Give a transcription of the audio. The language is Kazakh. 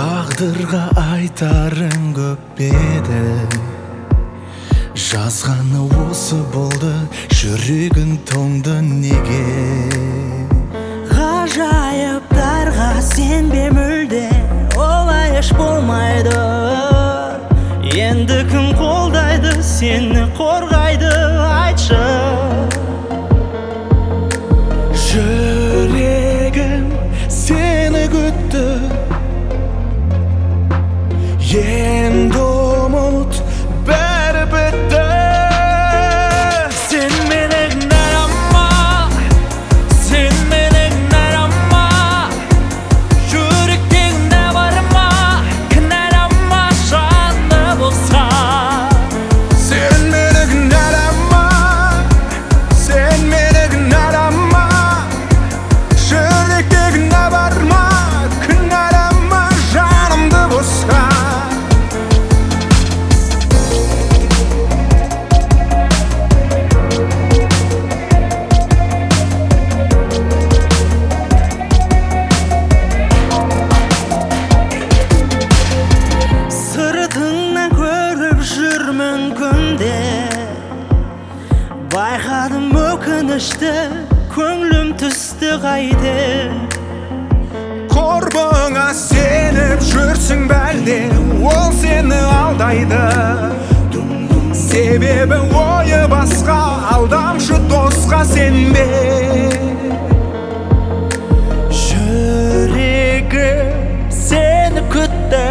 Тағдырға айтарың көп еді, жазғаны осы болды, жүрегің тоңды неге? Ғажайыптарға сенбе мүлде, олай еш болмайды. Енді кім қолдайды, сені қорғайды, айтшы. Жүрегім сені күтті, енді ұмыт, бәрі бітті. Sen meni kınarama, sen meni kınarama, yürekte varma, kınarama şanlı bolsa. Sen meni kınarama, sen meni kınarama, yürekte varma, kınarama жанымды босқа. Sırtыңнан көріп жүрмін күнде, байқадым өкінішті, көңілім түсті қайда. Құрбыңа сеніп жүрсің бәлде, ол сені алдайды. Себебі ойы басқа, алдамшы досқа сенбе. Жүрегім сені күтті,